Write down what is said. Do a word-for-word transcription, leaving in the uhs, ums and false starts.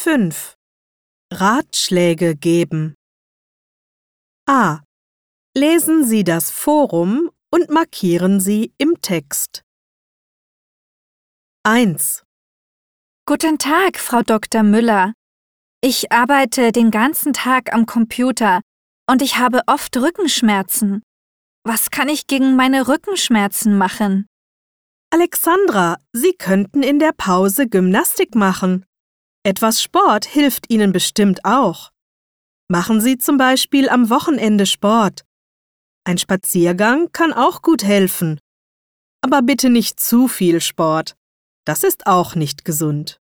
fünf. Ratschläge geben. A. Lesen Sie das Forum und markieren Sie im Text. eins. Guten Tag, Frau Doktor Müller. Ich arbeite den ganzen Tag am Computer und ich habe oft Rückenschmerzen. Was kann ich gegen meine Rückenschmerzen machen? Alexandra, Sie könnten in der Pause Gymnastik machen. Etwas Sport hilft Ihnen bestimmt auch. Machen Sie zum Beispiel am Wochenende Sport. Ein Spaziergang kann auch gut helfen. Aber bitte nicht zu viel Sport. Das ist auch nicht gesund.